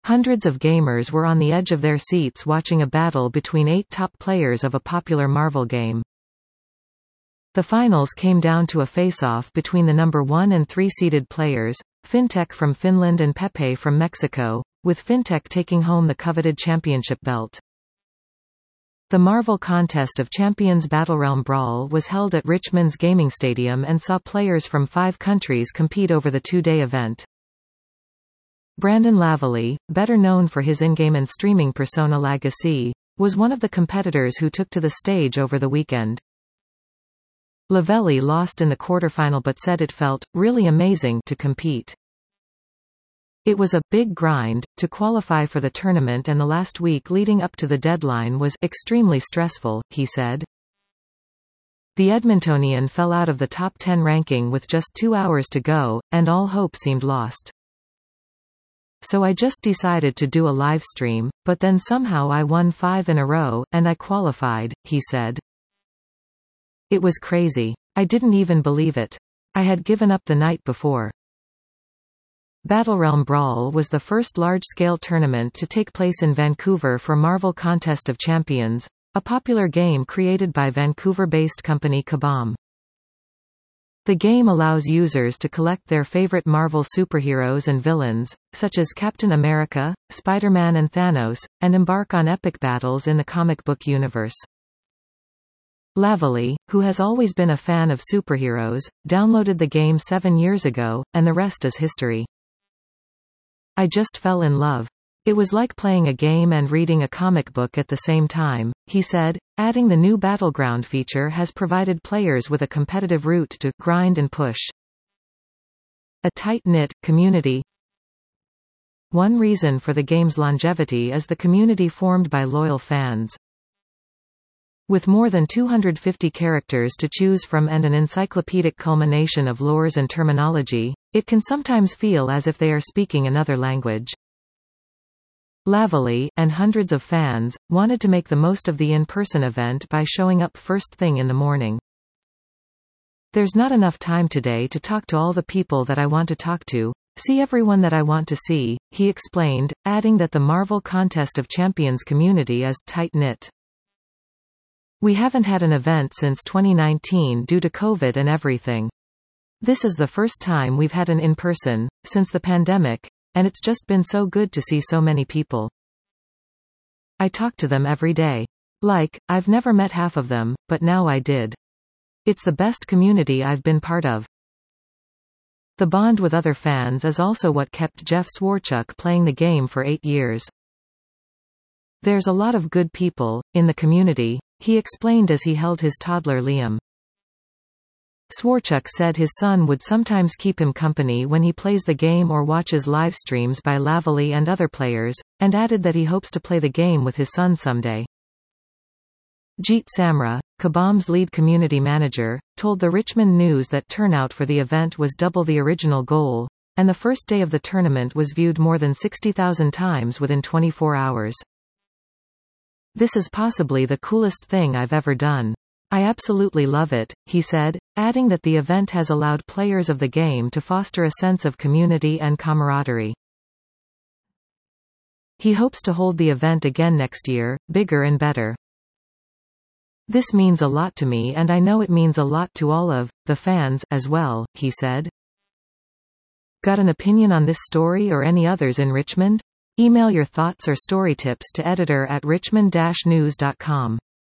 Hundreds of gamers were on the edge of their seats watching a battle between 8 top players of a popular Marvel game. The finals came down to a face-off between the number 1 and 3 seeded players, Fintech from Finland and Pepe from Mexico, with Fintech taking home the coveted championship belt. The Marvel Contest of Champions Battlerealm Brawl was held at Richmond's Gaming Stadium and saw players from 5 countries compete over the 2-day event. Brandon Lavallee, better known for his in-game and streaming persona Lagacy, was one of the competitors who took to the stage over the weekend. Lavallee lost in the quarterfinal but said it felt really amazing to compete. It was a big grind to qualify for the tournament, and the last week leading up to the deadline was extremely stressful, he said. The Edmontonian fell out of the top 10 ranking with just 2 hours to go, and all hope seemed lost. So I just decided to do a live stream, but then somehow I won 5 in a row, and I qualified, he said. It was crazy. I didn't even believe it. I had given up the night before. Battlerealm Brawl was the first large-scale tournament to take place in Vancouver for Marvel Contest of Champions, a popular game created by Vancouver-based company Kabam. The game allows users to collect their favorite Marvel superheroes and villains, such as Captain America, Spider-Man and Thanos, and embark on epic battles in the comic book universe. Lavallee, who has always been a fan of superheroes, downloaded the game 7 years ago, and the rest is history. I just fell in love. It was like playing a game and reading a comic book at the same time, he said, adding the new Battleground feature has provided players with a competitive route to grind and push. A tight-knit community. One reason for the game's longevity is the community formed by loyal fans. With more than 250 characters to choose from and an encyclopedic culmination of lores and terminology, it can sometimes feel as if they are speaking another language. Lavallee, and hundreds of fans, wanted to make the most of the in-person event by showing up first thing in the morning. There's not enough time today to talk to all the people that I want to talk to, see everyone that I want to see, he explained, adding that the Marvel Contest of Champions community is tight-knit. We haven't had an event since 2019 due to COVID and everything. This is the first time we've had an in-person, since the pandemic, and it's just been so good to see so many people. I talk to them every day. Like, I've never met half of them, but now I did. It's the best community I've been part of. The bond with other fans is also what kept Jeff Swarchuk playing the game for 8 years. There's a lot of good people in the community, he explained as he held his toddler Liam. Swarchuk said his son would sometimes keep him company when he plays the game or watches live streams by Lavallee and other players, and added that he hopes to play the game with his son someday. Jeet Samra, Kabam's lead community manager, told the Richmond News that turnout for the event was double the original goal, and the first day of the tournament was viewed more than 60,000 times within 24 hours. This is possibly the coolest thing I've ever done. I absolutely love it, he said, adding that the event has allowed players of the game to foster a sense of community and camaraderie. He hopes to hold the event again next year, bigger and better. This means a lot to me, and I know it means a lot to all of the fans as well, he said. Got an opinion on this story or any others in Richmond? Email your thoughts or story tips to editor@richmond-news.com.